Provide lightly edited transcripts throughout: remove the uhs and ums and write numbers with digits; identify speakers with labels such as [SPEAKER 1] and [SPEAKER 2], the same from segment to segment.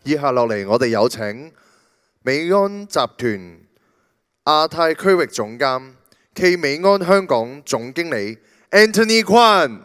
[SPEAKER 1] 以下落嚟，我哋有請美安集團亞太區域總監暨美安香港總經理 Anthony Kwan。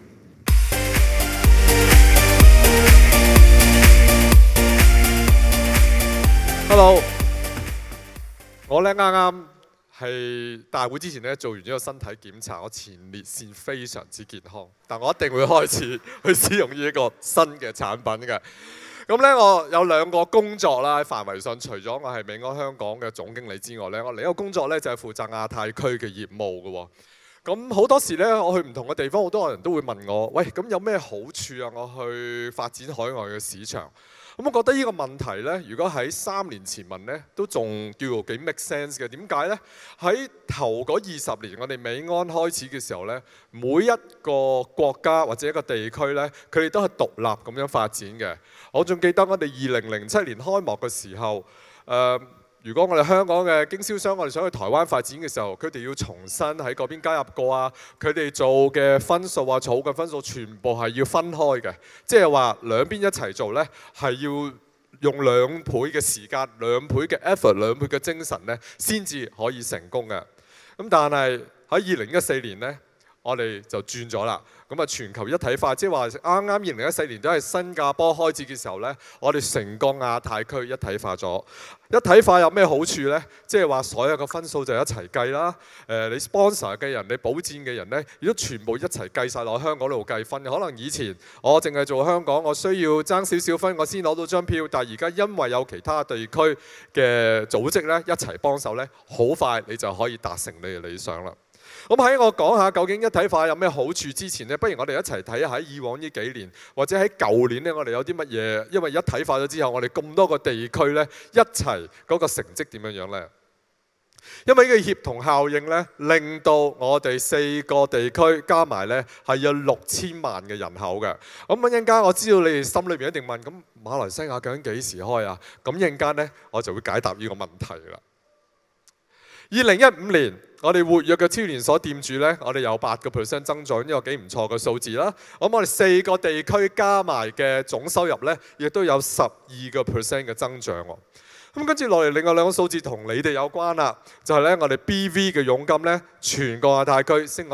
[SPEAKER 2] Hello， 我咧啱啱係大會之前咧做完呢個身體檢查，我前列腺非常之健康，但我一定會開始去使用呢一個新嘅產品嘅。咁咧，我有兩個工作啦，喺範圍上，除咗我係美安香港嘅總經理之外咧，我另一個工作咧就係負責亞太區嘅業務嘅喎。咁好多時咧，我去唔同嘅地方，好多人都會問我：喂，咁有咩好處啊？我去發展海外嘅市場。咁我覺得呢個問題呢，如果喺3年前問呢，都仲叫做幾 make sense 嘅。點解呢？喺頭嗰20年，我哋美安開始嘅時候呢，每一個國家或者一個地區呢，佢哋都係獨立咁樣發展嘅。我仲記得我哋2007年開幕嘅時候，如果我哋香港嘅經銷商，我哋想去台灣發展嘅時候，佢哋要重新喺嗰邊加入過啊，佢哋做嘅分數啊、儲嘅分數，全部係要分開嘅，即係話兩邊一齊做呢，係要用2倍嘅時間、2倍嘅 effort、2倍嘅精神呢，先至可以成功嘅。咁但係喺2014年呢，我哋就轉咗啦。咁啊，全球一體化，即係話啱啱2014年都係新加坡開始嘅時候呢，我哋成個亞太區一體化咗。一體化有咩好處呢？即係話所有嘅分數就一齊計啦。你 sponsor 嘅人、你保薦嘅人呢，亦都全部一齊計晒落香港度計分。可能以前我淨係做香港，我需要爭少少分，我先攞到張票。但係而家因為有其他地區嘅組織呢，一齊幫手呢，好快你就可以達成你嘅理想啦。咁喺我講下究竟一體化有咩好處之前呢，不如我哋一齊睇下喺以往呢幾年，或者喺舊年呢，我哋有啲乜嘢？因為一體化咗之後，我哋咁多個地區呢，一齊嗰個成績點樣樣呢？因為呢個協同效應呢，令到我哋4個地區加埋呢係有6000萬嘅人口嘅。咁一陣間我知道你哋心裏邊一定問：咁馬來西亞究竟幾時開啊？咁一陣間呢，我就會解答呢個問題啦。2015年，我哋活躍嘅超連鎖店主呢，我哋有8% 增長，呢個幾唔錯嘅數字啦。咁我哋4個地區加埋嘅總收入呢，亦都有12% 嘅增長喎。咁跟住落嚟，另外2個數字同你哋有關啦，就係呢，我哋 BV 嘅佣金呢，全個亞太區升咗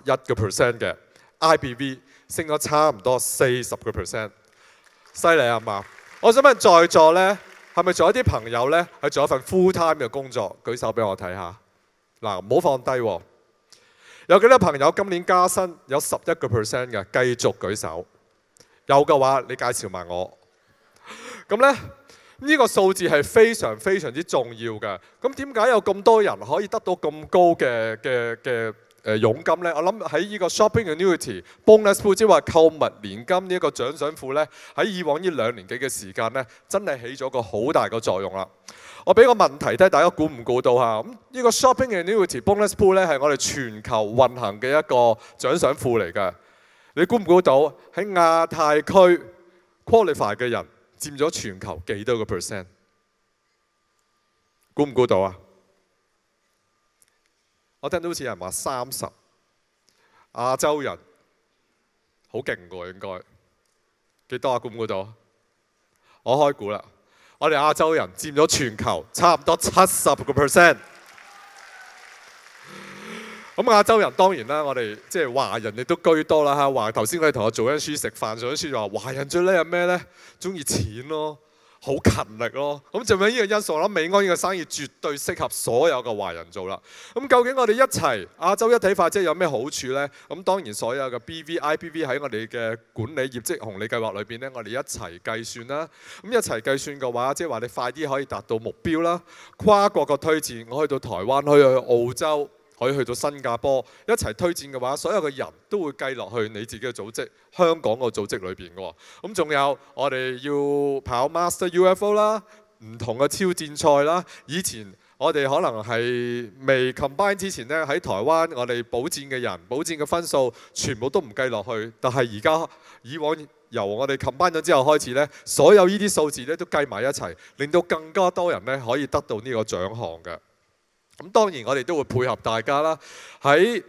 [SPEAKER 2] 11% 嘅 ，IBV 升咗差唔多40%，犀利啊嘛！我想問在座呢，係咪仲有啲朋友呢，係做一份 full time 嘅工作？舉手俾我睇下。嗱，唔好放低喎。有幾多朋友今年加薪有11% 嘅？繼續舉手。有嘅話，你介紹埋我。咁呢，呢個數字係非常非常之重要嘅。咁點解有咁多人可以得到咁高嘅佣金呢？我諗喺呢個 shopping annuity、bonus pool， 即係話購物年金呢一個獎賞庫呢，喺以往呢2年幾嘅時間呢，真係起咗個好大個作用啦。我俾個問題睇，大家估唔估到嚇？咁呢個 shopping annuity、bonus pool 呢，係我哋全球運行嘅一個獎賞庫嚟㗎。你估唔估到喺亞太區 qualify 嘅人佔咗全球幾多個 percent？ 估唔估到啊？我聽到好似有人話30，亞洲人好勁㗎應該，幾多啊？估唔估到？我開估啦，我哋亞洲人佔咗全球差唔多70%。咁亞洲人當然啦，我哋即係華人亦都居多啦嚇。頭先佢哋同我做緊書食飯，做緊書就話華人最叻係咩呢？中意錢咯。好勤力咯，咁就因呢個因素，我諗美安呢個生意絕對適合所有嘅華人做啦。咁究竟我哋一齊亞洲一體化即係有咩好處呢？咁當然所有嘅 BV、IBV 喺我哋嘅管理業績紅利計劃裏邊呢，我哋一齊計算啦。咁一齊計算嘅話，即係話你快啲可以達到目標啦。跨國嘅推薦，我去到台灣，可以去澳洲，可以去到新加坡，一齊推薦嘅話，所有嘅人都會計落去你自己嘅組織、香港個組織裏邊嘅喎。咁仲有我哋要跑 Master UFO 啦，唔同嘅挑戰賽啦。以前我哋可能係未 combine 之前呢，喺台灣我哋保薦嘅人、保薦嘅分數全部都唔計落去。但係而家以往由我哋 combine 咗之後開始呢，所有呢啲數字呢都計埋一齊，令到更加多人呢可以得到呢個獎項嘅。咁當然我哋都會配合大家啦，喺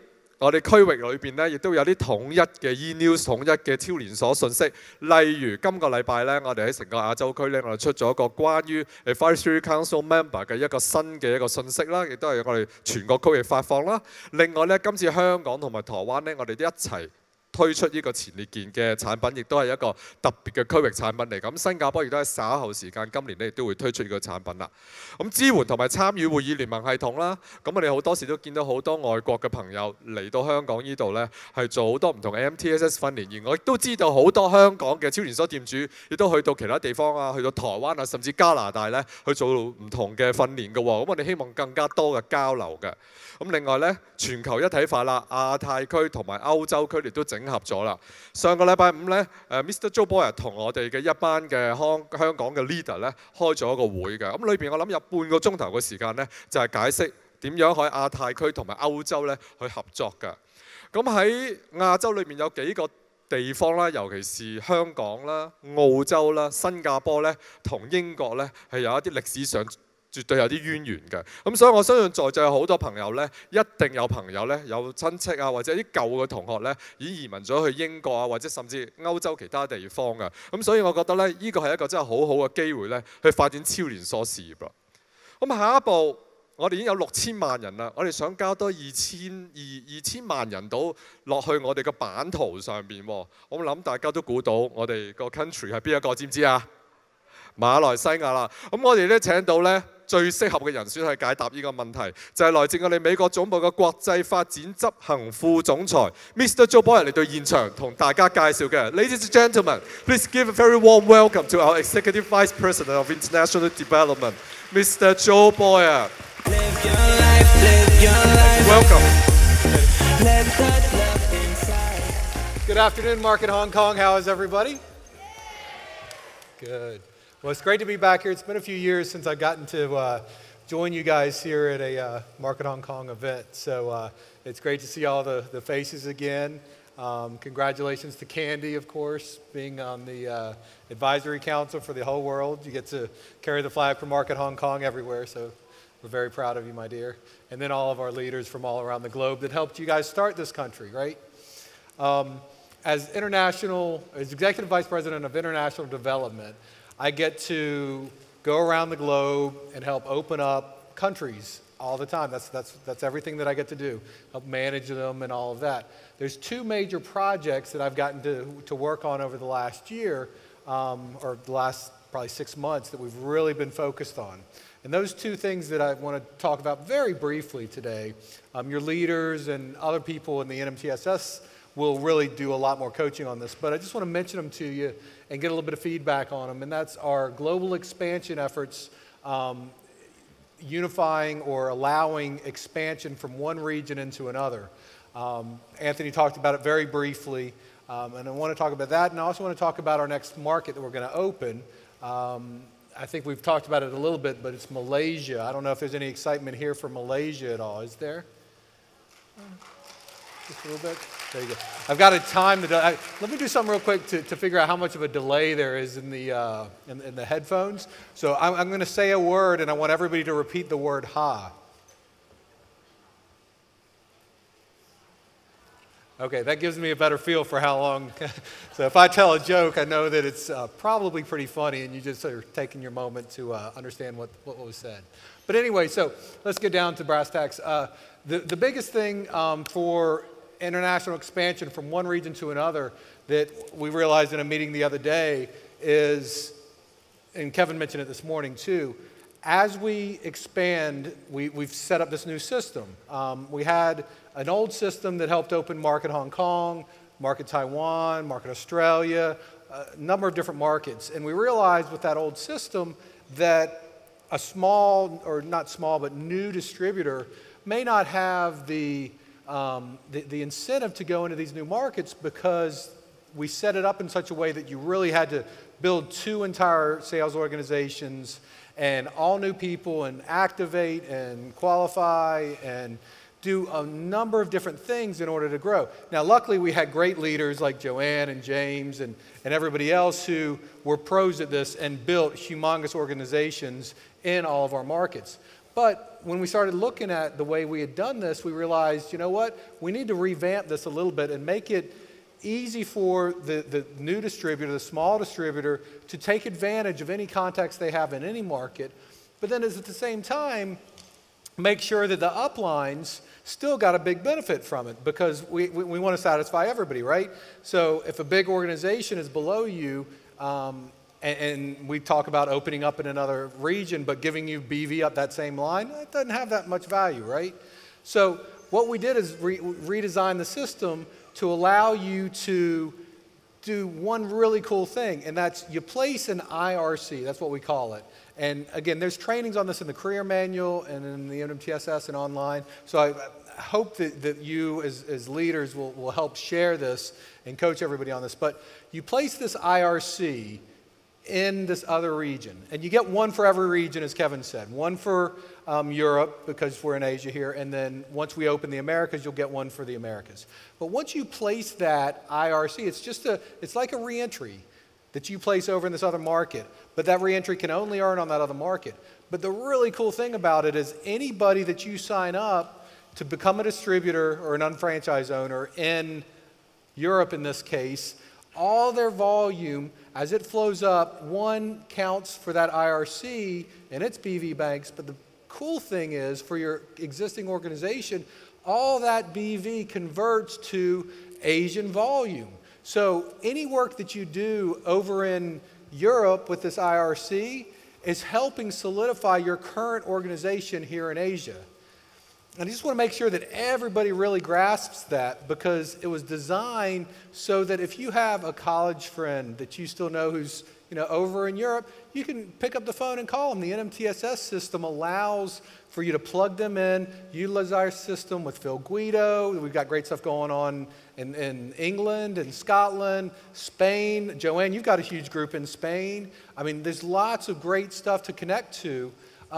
[SPEAKER 2] 我哋區域裏邊咧，亦都有啲統一嘅 e-news、統一嘅超連鎖信息。例如今個禮拜咧，我哋喺成個亞洲區咧，我哋出咗一個關於 Advisory Council Member 嘅一個新嘅一個信息啦，亦都係我哋全國區域發放啦。另外咧，今次香港同埋台灣咧，我哋都一齊推出呢個前列鍵嘅產品，亦都係一個特別嘅區域產品嚟。咁新加坡亦都喺稍後時間，今年咧亦都會推出呢個產品啦。咁支援同埋參與會議聯盟系統啦，咁我哋好多時都見到好多外國嘅朋友嚟到香港呢度呢，係做好多唔同嘅 MTSS 訓練。而我亦都知道好多香港嘅超連鎖店主，亦都去到其他地方啊，去到台灣啊，甚至加拿大呢，去做唔同嘅訓練嘅喎。咁我哋希望更加多嘅交流嘅。咁另外呢，全球一體化啦，亞太區同埋歐洲區亦都整合咗啦。上個禮拜五呢，Mr. Joe Boyer 同我哋嘅一班嘅香港嘅 leader 呢，開咗一個會嘅。咁裏邊我諗有半個鐘頭嘅時間呢，就係解釋點樣喺亞太區同埋歐洲呢去合作嘅。咁喺亞洲裏面有幾個地方啦，尤其是香港啦、澳洲啦、新加坡呢，同英國呢，係有一啲歷史上絕對有啲淵源嘅。咁所以我相信在座有好多朋友呢，一定有朋友呢，有親戚啊，或者啲舊嘅同學呢，已經移民咗去英國啊，或者甚至歐洲其他地方嘅。咁所以我覺得呢，呢個係一個真係好好嘅機會呢，去發展超連鎖事業啦。咁下一步，我哋已經有6000萬人啦，我哋想交多2000萬人到落去我哋嘅版圖上邊。我諗大家都估到我哋個 country 係邊一個，知唔知啊？馬來西亞啦。咁我哋咧請到咧最適合嘅人選去解答呢個問題，就係來自我哋美國總部嘅國際發展執行副總裁 Mr. Joe Boyer 嚟到現場同大家介紹嘅。Ladies and gentlemen, please give a very warm welcome to our Executive Vice President of International Development, Mr. Joe Boyer. Welcome.
[SPEAKER 3] Good afternoon, Market Hong Kong. How is everybody? Good. Well, it's great to be back here. It's been a few years since I've gotten to join you guys here at a Market Hong Kong event. So it's great to see all the faces again. Congratulations to Candy, of course, being on the advisory council for the whole world. You get to carry the flag for Market Hong Kong everywhere, so we're very proud of you, my dear. And then all of our leaders from all around the globe that helped you guys start this country, right? As Executive Vice President of International Development, I get to go around the globe and help open up countries all the time. That's everything that I get to do, help manage them and all of that. There's two major projects that I've gotten to work on over the last year, or the last probably 6 months, that we've really been focused on. And those two things that I want to talk about very briefly today, your leaders and other people in the NMTSS will really do a lot more coaching on this, but I just want to mention them to you and get a little bit of feedback on them, and that's our global expansion efforts, unifying or allowing expansion from one region into another. Anthony talked about it very briefly, and I want to talk about that, and I also want to talk about our next market that we're going to open. I think we've talked about it a little bit, but it's Malaysia. I don't know if there's any excitement here for Malaysia at all. Is there? Just a little bit? There you go. I've got a time to let me do something real quick to figure out how much of a delay there is in the headphones. So I'm going to say a word, and I want everybody to repeat the word ha. Okay, that gives me a better feel for how long. So if I tell a joke, I know that it's probably pretty funny, and you just are taking your moment to understand what was said. But anyway, so let's get down to brass tacks. The biggest thing for international expansion from one region to another that we realized in a meeting the other day is, and Kevin mentioned it this morning too, as we expand, we've set up this new system. We had an old system that helped open Market Hong Kong, Market Taiwan, Market Australia, a number of different markets. And we realized with that old system that a small, or not small, but new distributor may not have the incentive to go into these new markets because we set it up in such a way that you really had to build two entire sales organizations and all new people and activate and qualify and do a number of different things in order to grow. Now, luckily, we had great leaders like Joanne and James and everybody else who were pros at this and built humongous organizations in all of our markets. But when we started looking at the way we had done this, we realized, you know what, we need to revamp this a little bit and make it easy for the new distributor, the small distributor, to take advantage of any contacts they have in any market, but then at the same time, make sure that the uplines still got a big benefit from it, because we want to satisfy everybody, right? So if a big organization is below you, and we talk about opening up in another region, but giving you BV up that same line, it doesn't have that much value, right? So what we did is redesign the system to allow you to do one really cool thing, and that's you place an IRC, that's what we call it. And again, there's trainings on this in the career manual and in the NMTSS and online. So I hope that you as leaders will help share this and coach everybody on this. But you place this IRC in this other region. And you get one for every region, as Kevin said. One for Europe, because we're in Asia here. And then once we open the Americas, you'll get one for the Americas. But once you place that IRC, it's like a reentry that you place over in this other market. But that reentry can only earn on that other market. But the really cool thing about it is anybody that you sign up to become a distributor or an unfranchised owner in Europe in this case, all their volume, as it flows up, one counts for that IRC and its BV banks, but the cool thing is for your existing organization, all that BV converts to Asian volume. So any work that you do over in Europe with this IRC is helping solidify your current organization here in Asia. And I just want to make sure that everybody really grasps that, because it was designed so that if you have a college friend that you still know who's over in Europe, you can pick up the phone and call them. The NMTSS system allows for you to plug them in, utilize our system with Phil Guido. We've got great stuff going on in England and Scotland, Spain. Joanne, you've got a huge group in Spain. I mean, there's lots of great stuff to connect to.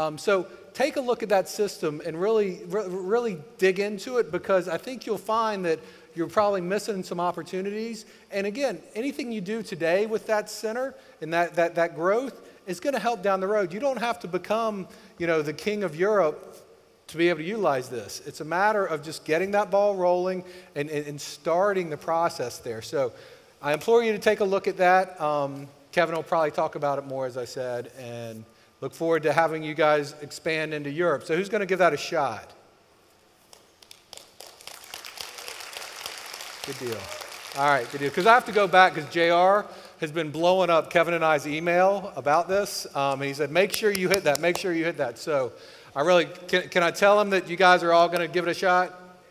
[SPEAKER 3] So take a look at that system and really dig into it, because I think you'll find that you're probably missing some opportunities. And again, anything you do today with that center and that growth is going to help down the road. You don't have to become, the king of Europe to be able to utilize this. It's a matter of just getting that ball rolling and starting the process there. So I implore you to take a look at that. Kevin will probably talk about it more, as I said, and look forward to having you guys expand into Europe. So who's going to give that a shot? Good deal. All right, good deal. Because I have to go back, because JR has been blowing up Kevin and I's email about this. And he said, make sure you hit that, make sure you hit that. So I really, can I tell him that you guys are all going to give it a shot?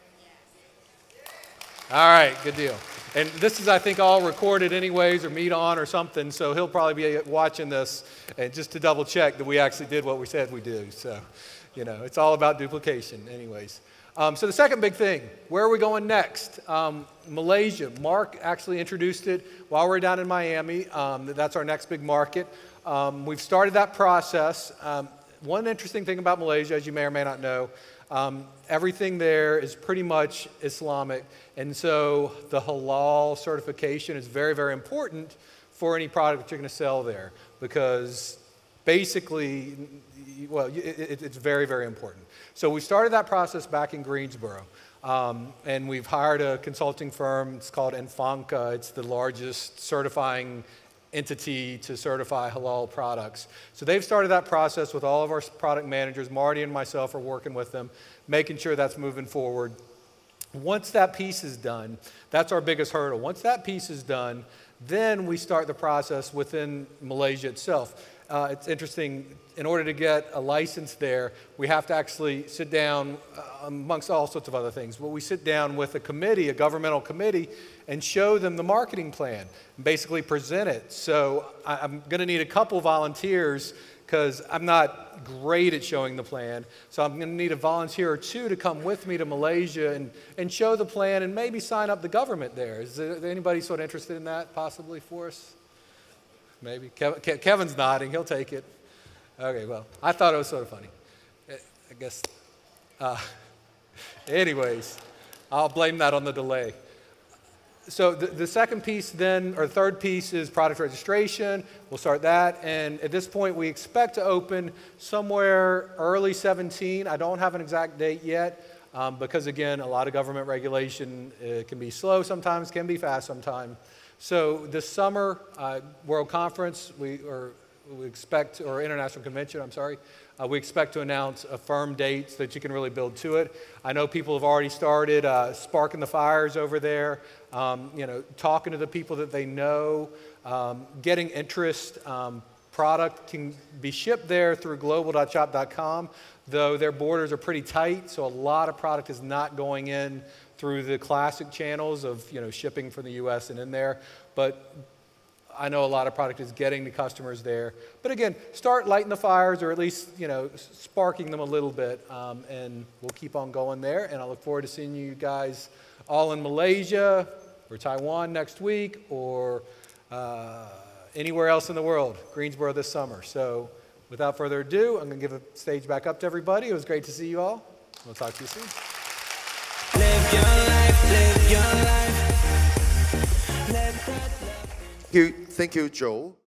[SPEAKER 3] All right, good deal. And this is, I think, all recorded anyways, or Meet On or something, so he'll probably be watching this, and just to double check that we actually did what we said we do. So, it's all about duplication anyways. So the second big thing, where are we going next? Malaysia. Mark actually introduced it while we're down in Miami. That's our next big market. We've started that process. One interesting thing about Malaysia, as you may or may not know, everything there is pretty much Islamic, and so the halal certification is very, very important for any product that you're going to sell there, because basically, well, it's very, very important. So we started that process back in Greensboro, and we've hired a consulting firm. It's called Enfanca. It's the largest certifying entity to certify halal products. So they've started that process with all of our product managers. Marty and myself are working with them, making sure that's moving forward. Once that piece is done, that's our biggest hurdle. Once that piece is done, then we start the process within Malaysia itself. It's interesting, in order to get a license there, we have to actually sit down, amongst all sorts of other things, but we sit down with a committee, a governmental committee, and show them the marketing plan, and basically present it. So I'm going to need a couple volunteers, because I'm not great at showing the plan. So I'm going to need a volunteer or two to come with me to Malaysia and show the plan, and maybe sign up the government there. Is there anybody sort of interested in that possibly for us? Maybe. Kevin's nodding. He'll take it. Okay, well, I thought it was sort of funny. I guess. Anyways, I'll blame that on the delay. So the second piece then, or third piece, is product registration. We'll start that, and at this point we expect to open somewhere early 17. I don't have an exact date yet, because again, a lot of government regulation can be slow sometimes, can be fast sometimes. So this summer, World Conference, we expect, or International Convention, I'm sorry, we expect to announce a firm date so that you can really build to it. I know people have already started sparking the fires over there, talking to the people that they know, getting interest. Product can be shipped there through global.shop.com, though their borders are pretty tight, so a lot of product is not going in through the classic channels of shipping from the U.S. and in there. But I know a lot of product is getting to customers there. But again, start lighting the fires, or at least sparking them a little bit, and we'll keep on going there. And I look forward to seeing you guys all in Malaysia or Taiwan next week, or anywhere else in the world, Greensboro this summer. So without further ado, I'm going to give the stage back up to everybody. It was great to see you all. We'll talk to you soon.
[SPEAKER 4] Live your life, live your life.
[SPEAKER 1] Thank you, Joe.